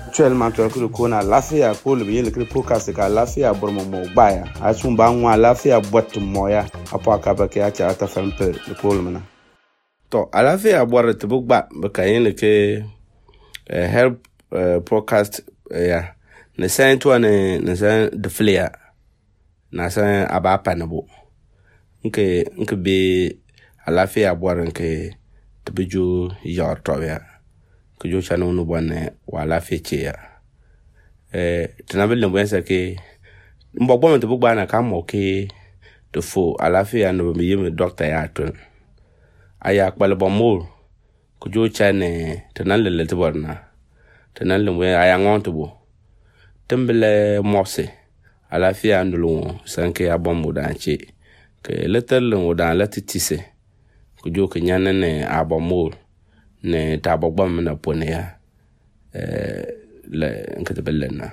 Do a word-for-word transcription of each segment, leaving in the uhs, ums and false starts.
actuellement to ko ko na lafiya ko le yele ko podcast ka lafiya bormo mo baya a chumba nwa lafiya bot moya apa ka ba ke a cha ta fam pe ko le mana to a lafiya bor te bugba ba ka yele ke help podcast ya ne sen to ne ne sen de flia na sen aba pa na bo nke nke be a lafiya bor nke te beju yor to ya ko jo chano no bone wala feche ya eh tanabele mwensa ke mbogbo mte bugba na ka mo ke to fo ala fe ya no me yeme doctor ya to aya kpale bomol ko jo chane tanale te borna tanale mwe aya ngonto bo tembele mose ala fe ya ndulu sanke ya bombo danche ke letel lo dan latitise ko jo ke nyane ne abomol ne tabogba na pone ya eh le nkatebelena.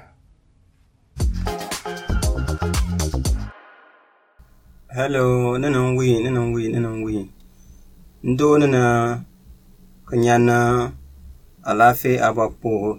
Hello, nanan wi nanan wi nanan wi ndo nana kanyana alafe abakpo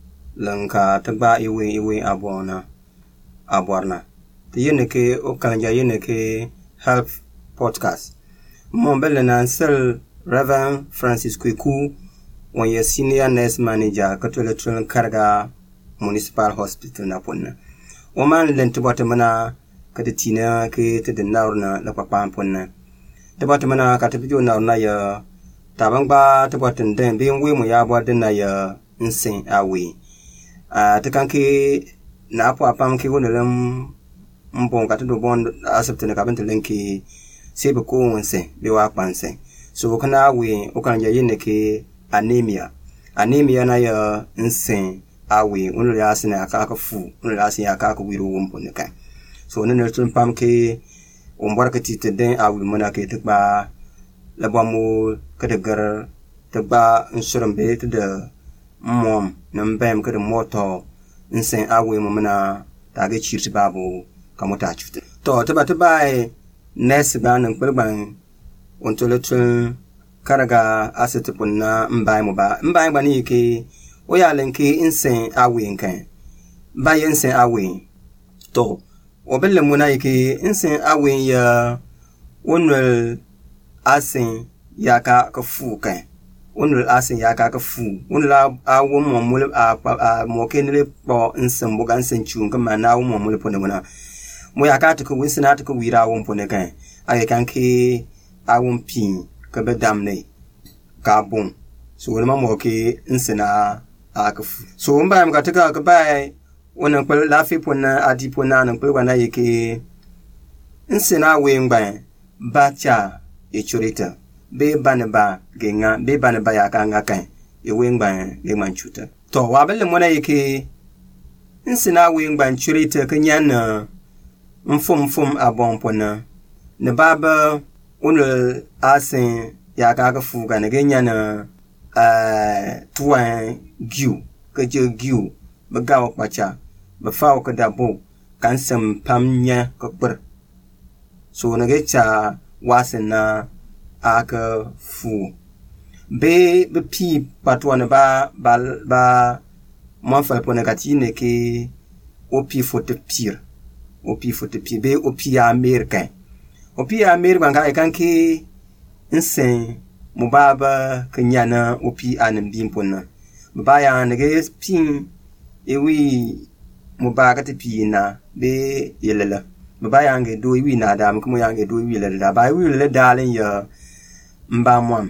lanka tagba iwe iwe abona aborna tiyene ke okanja yene ke help podcast mo belena sel Reverend Francis Kweku, one year senior nurse manager, Katolitron Karga Municipal Hospital Napona. Woman lent to Batamana, Katatina, Kate, the Nauna, La Papampona. The Batamana, Katapijo Naya, Tabangba, the Batan, then being women Yabwa, the Naya, insane away. Ah, the Kanki Napa Pamki, one of them, Mbon, Katado Bond, accepting the cabin to Linky, Saberco and say, they walk and say. So kana we okanja yene ke anemia anemia na ya nsen awe unu ya asina akaka fu unu ya asina akaka wiru wumpo ne kan so ne ne tun pam ke ombarka tite den awe mona ke tikba labamu kada gar tikba insurance te de mom nan bam kada moto nsen awe mona tage chirti babu kamota chute to taba taba nurse ba nan kulban ontolotun karaga asetupuna mbai moba mbai bani ke oyalenke insen awe nkan baye insen awe to obelle muna yake insen awe ya onul asen yaka ka fu kan onul asen yaka ka fu onula awo momul a mokenle po insen boga insen chun kama na awo momul pone muna mo yaka to ko winsina to ko wira awo pone kan aye kan ke awon pin ka bedamne ka bon so wona mamo ke insina akafu so mba am ka taka ka bai wona kwal lafi ponna adi ponna nan kwal wana yake insina we ngban bacha e churita be banaba genga be banaba ya ka ngakan e we ngban le manchuta to wa bele mona yake insina we ngban churita kanyana mfum mfum abon ponna ne baba unu asin ya ka ka fu ga ne genya na eh tuan giu ka je giu ba ga wa kwacha ba fa ka da bo kan sam pamnya ka ber so na ge cha wasin na aka fu be be pi patwana ba ba ba mo fa po negatine ke opi fote pire opi fote pire be opi americain opi americain ga kan ke insen mubaba kanyana opi anan bimpona baya nege pin ewi mubaka te pina be yelela baya nge do wi na da mko yange do wi lela ba wi lela dalen ya mbamwam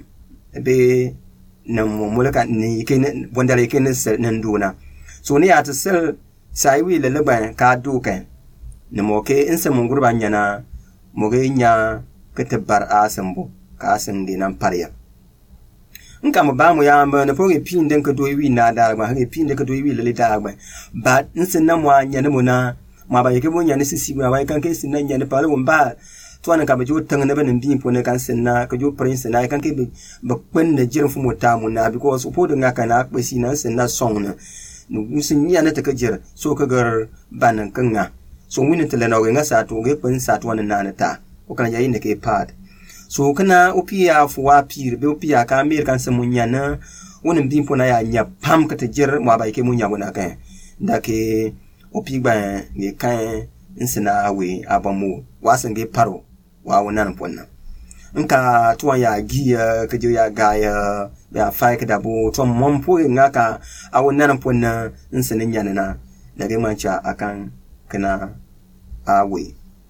be na mulaka ni ken bondale ken nan duna so ne ata sel sai wi lela ba ka do kan ne mo ke insa mun gurba nyana mo ge nya katabar asambo ka san dinan parya nka mo ba mo ya mba na foge pin den ka do wi na da ba ha pin den ka do wi lela da ba ba insin na mo anya ne mo na ma ba yake mo nya ne sisi ba kan ke sin na nya ne pala won ba to an ka ba jo tan ne ba nan bin po ne kan sin na ka jo prince na kan ke ba kwen da jirin fu mota mu na because po da ngaka na ba si na sin na song na nu sin nya ne ta ka jir so ka gar banan kan nga so winin tele na nga sa to ge pin sa to na na ta o kan yayin ne ke pad so kana opia fu wa pir be opia ka mer kan samunya na wonin bin pona ya nya pam ka te jer mo ba ke mun ya wona kan da ke opi gba nge kan nsina we abamu wasan ge paro wa wonan ponna nka tuwa ya giya ka je ya ga ya ya fai ka dabo to mon po ngaka a wonan ponna nsina nyana na da ge mancha akan kana awe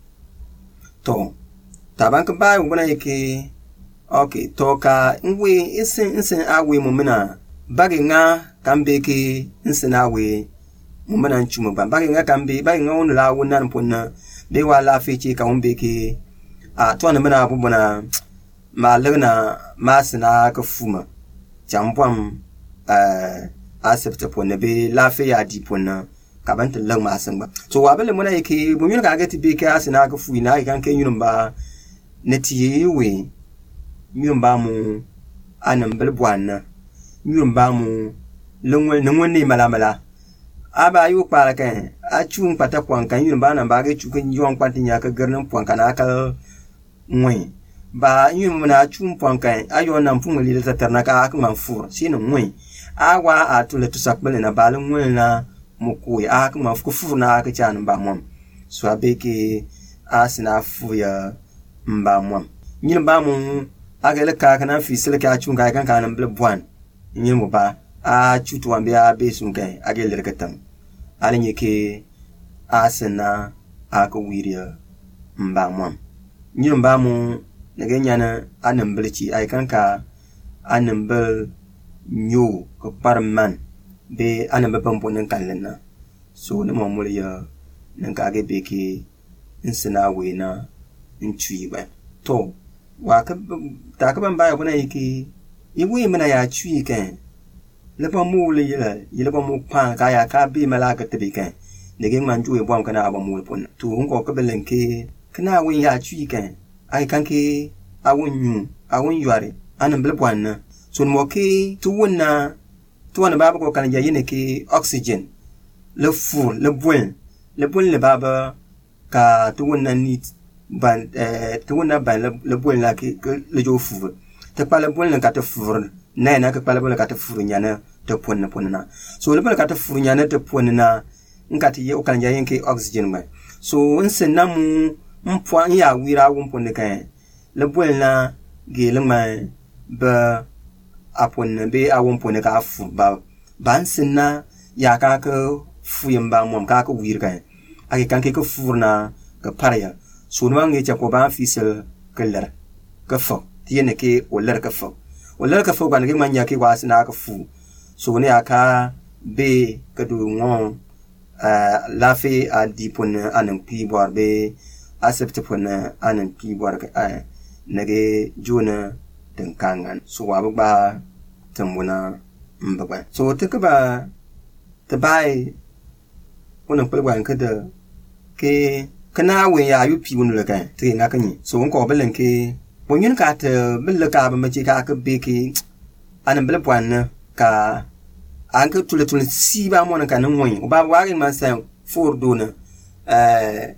to taban ka ba wona yake okay to ka ngwe isin isin awe mu mina bagi nga kambe ke isin awe mu mina nchuma ba bagi nga kambe bagi nga wonu la wonan ponna be wala fichi ka umbe ke a to na mina abubuna ma lagna ma sina ka fuma jambwam eh asepta ponna be lafiya di ponna ka banta lag ma san ba so wa bele muna yake bu min ka ga tibe ka sina ka fu ina kan kan yunun ba netiye we yun ba mu anan bilbwana yun ba mu lungwe nungwe ne malamala aba yu para kan a chun pata kwan kan yun ba nan ba ga chu kan yon kwatin ya ka garnin kwan kana ka ngwe ba yun mu na chun kwan kan ayo nan fun li ta tarna ka ka man fur sino ngwe awa a tule to sakbele na ba lungwe na mu ko ya ka man fur na ka chan ba mom so abeke asina fu ya mba mom yin ba mu agele ka kana fi sele ka chun ka kan kan ble bwan yin mo ba a chutu ambia be sun kai agele ka tan alin yake asina aka wiriya mba mom yin ba mu daga nyana anan bilci ai kan ka anan bil nyu ko parman be anan be bambonin kallana so ne mo muliya nan ka ga be ke insina we na inchi ba to wa ka ta ka ban baya kuna yake iwe mana ya chui kan le ba mu le yela yela ba mu pa ka ya ka bi mala ka tabi kan ne ge man juwe bom kana ba mu pon to ngo ka belen ke kana win ya chui kan ai kan ke awun yu awun yuare anan bil bwan so mo ke to wona to wona ba ko kan ya yene ke oxygen le fur le bwen le bwen le baba ka to wona nit ban eh to wona ban le bwen la ke le jo fu te pa le bwen ka te fur na na ka pa le bwen ka te fur nyana te pon na pon na so le bwen ka te fur nyana te pon na ngati ye o kan ya yen ke oxygen ba so nsen na mu mpwa ya wira won pon kan le bwen la ge le ma ba apon be a won pon ka fu ba ban sen na ya ka ka fu yamba mom ka ka wir kan ake kan ke ka fur na ka parya so no nge cha ko ba fisel keller ka fo tiene ke o ler ka fo o ler ka fo ban ge man ya ke wa sina ka fu so ne aka be ka du ngon uh, lafi a dipon anan pi bor be accept pon anan pi bor ka uh, nage jona den kangan so wa ba tambuna mbaba so te ka ba te bai wannan pelwan ka da ke kana we ya yu pi wonu la kan te nga kan yi so ko belen ke bonyin ka te bil ka ba ma ji ka ka be ke anan bel bwan ka an ka tule tule si ba mo na kan ngoi o ba wa rin man san for do na eh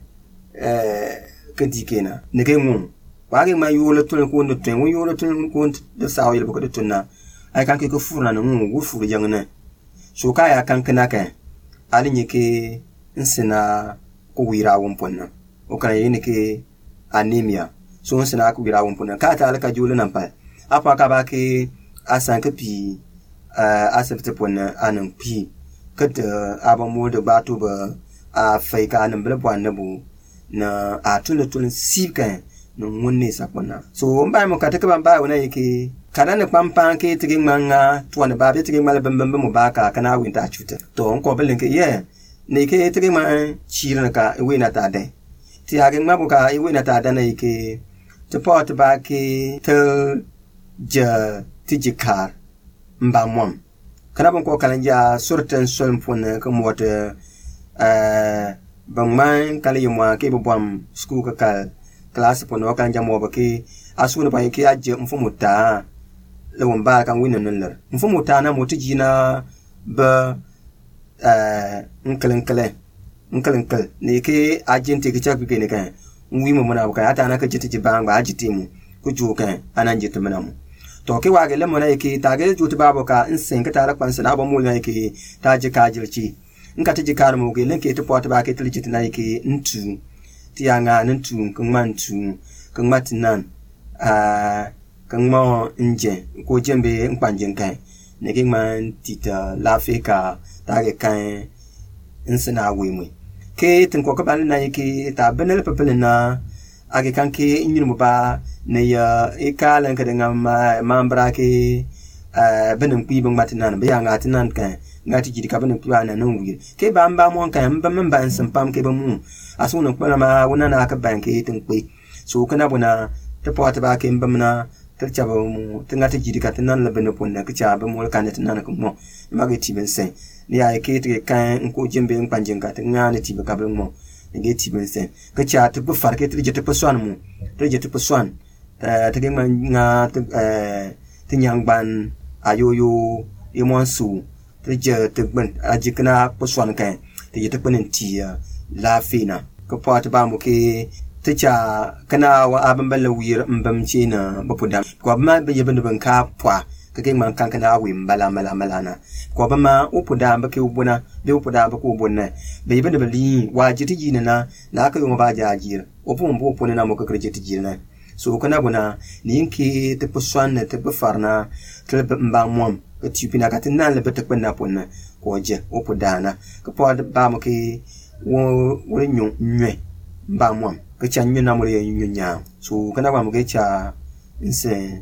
eh ka di kena ne ke ngun wa rin ma yu le tule ko ndo twen wo yu le tule ko de sa yu ko de tunna ai kan ke ko fur na ngun wo fur jang na so ka ya kan kana kan alin yake insina ko wira won ponna o kan yini ke anemia so insina ko wira won ponna ka ta alaka julu nan pa apa ka ba ke asan ka pi uh, asabta ponna anan pi kada aba mo da batu ba a fai ka nan bla ponna bu na a tun tun sika no munne sa ponna so mba mo ka ta ka ba wona yake kana ne pampan ke tigin manga tuwana ba be tigin mala bambam mo ba ka kana winta chuta to on ko belen ke ye ne ke tigin ma chira ka we na ta de ti agin ma bu ka we na ta da ne ke to pot ba ke te ja tijikar mba mom kana bon ko kala ja surten sol pon ko mota eh bangman kala yimo ke bu bom school ka kal class pon kan ja mo ba ke asuna ba ke aje mfumuta le won ba kan winin nan lar mfumu ta na motiji na ba eh nkalin kale nkalin kal ne ke agent ke chak bi ne kan wi mu muna ba ata na ka jiti ba ba ajiti mu ku ju kan anan jiti muna mu to ke wa ga le mona yake ta ga ju ta babo ka in sen ka ta ra kwan sana ba mu ne yake ta ji ka jirci in ka ta ji ka mu ga len ke ta pot ba ke ta ji na yake ntu ti anga ntu kan man tu kan matinan a kan mo nje ko jembe nkwanjin kai ne ke man tita lafika ta ga kan in sana we ke tin ko ka ban na yake ta benel papel na age kan ke inyin mu ba ne ya e kalan ka dinga ma mambra ke eh benin ku ibn matinan be ya ngati nan kan ngati jidi ka benin ku ana nan wi ke ba mba mo kan ba man ban san pam ke ba mu asuna ko ma wona na ka ban ke tin ku so kana buna ta pota ba ke mba na ta cha ba mu tin ngati jidi ka tin nan la benin pon na ka cha ba mu kan tin nan ko mo ma ga ti ben sen ni ya ke te kan ko jembe npanjin ka tin ngani ti ba ka ba mo nge ti ben sen ka cha ta bu far ke ti je ta paswan mu ta je ta paswan ta ta ke ma nga eh tin yang ban ayoyo imonsu ta je ta ban ajikna paswan kan ta je ta banin ti lafina ka pota ba mu ke ta cha kana wa abin balla wiyar mbam ce na bapuda ko ma be yebin ban ka pwa ka ke man kan kana wi mbala mala mala na ko ba ma upuda ba ke ubuna be upuda ba ko ubuna be yebin ba li wa jitiji na na ka yo ba jajir opun bo opun na mo ka krije tiji na so kana buna ni yinke ta puswan na ta farna ta mba mom ka tipina ka tin nan le bata kwanna punna ko je upuda na ka po ba mo ke wo wo nyu nwe mba mom ka cha nyu na mo ye nyu nya so kana ba mo ke cha nse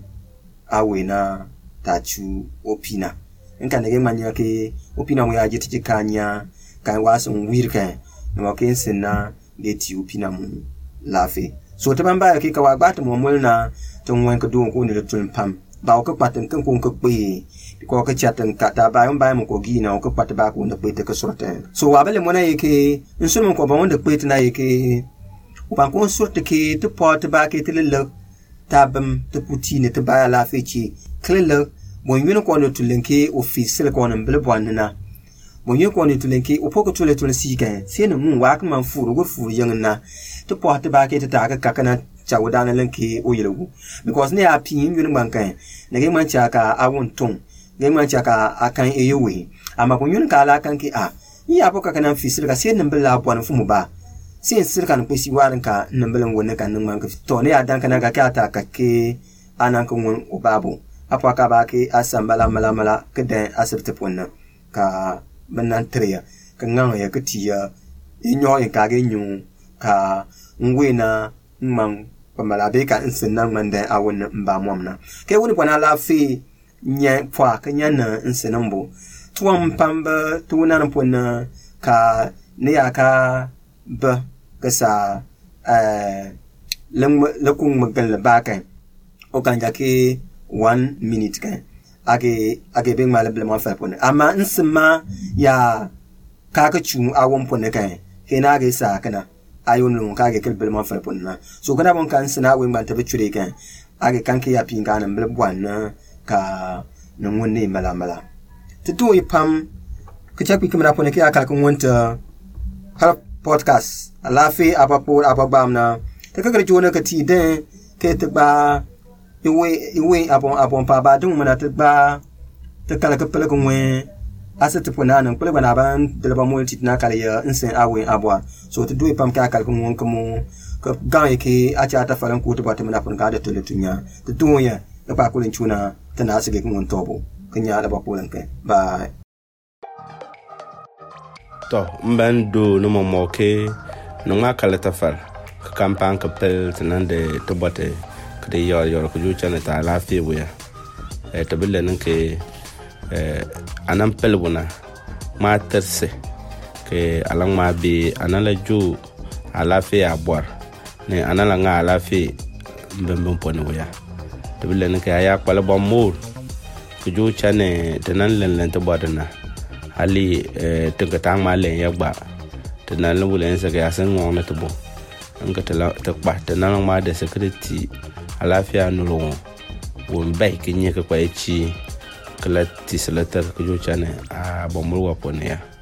awe na tachu opina nka nege manya ke opina mo ya jiti kanya kan wasun wirka no ke nsinna geti opina mu lafi so ta ban ba ke ka wa gbata mo mulna ton wan ka do ko ne tun pam ba ko patin kan ko ko pe ko ka chatan ka ta ba yon ba mo ko gi na ko pat ba ko ne pe te ka surta so wa bele mo na yake nsun mo ko ba wonda pe te na yake uban ko surta ke te pot ba ke te le tabam te putine te ba lafi chi klele mo yino ko no tulenke office ko no mbele bwanna mo yino ko no tulenke opoko tule tule sika se no mu wa ka man furu go furu yangna to po ta ba ke ta ka kakana chawda na lenke o yelu because ne a pin yino bankan ne ge man cha ka awon ton ge man cha ka akan eyewe ama ko yino ka la kan ke a yi apoka kana office ka se no mbele bwan fu mu ba se sir kan pesi warin ka no mbele wona kan man ka to ne a dan kana ka ka ta ka ke anan ko won o babu apa ka ba ke asambala mala mala ke den asirte ponna ka banan treya ka ngang ya ke tiya inyo in ka ge nyu ka ngwena mang pamala be ka insinna mande awon mba momna ke woni kwana la fi nya pwa ka nya na insinambo tuam pamba tunan ponna ka ne ya ka ba ka sa eh lang lakung magal ba ka o kan ja ke one minute kan age age bing mala bla ma fa pon ama nsma ya kaka chu awon pon kan kena ga sa kana ayun no kage kel bla ma fa pon na so kana bon kan sina we man ta bicure kan age kan ke ya pin kan bla bwan na ka no wonne mala mala tutu ipam ka chapi kamera pon ke aka kan wonta har podcast alafi abapo ababam na ta kaga jona ka ti den ke ta ba iwe iwe abon abon pa ba dum mana ta ba ta kala ka pele ko we asete pona nan pele bana ban de ba mo tit na kala ya insen awe abwa so to do pam ka kala ko won ko mo ka ga yake a cha ta falan ko to ba ta mana pon ka da to letunya to do ya da ba ko len chuna ta na sige ko won tobo kanya da ba ko len kai ba to mban do no mo mo ke no ma kala ta fal kampan ka pel tanan de to bote kede yor yor ko juchana ta lafi buya e to bille nan ke eh anan pelbuna ma terse ke alang ma bi anala ju alafi abwar ne anala nga alafi mbembe pone buya to bille nan ke aya kwala bomur ko juchane tanan len len to bodana ali eh tinga tang ma len yagba tanan lu len sa ga san ngona to bo an ka ta ta ba tanan ma da security alafiya nuru won bai kinye ka kwaici kala tisalatar ku jo chane a bomulwa pone ya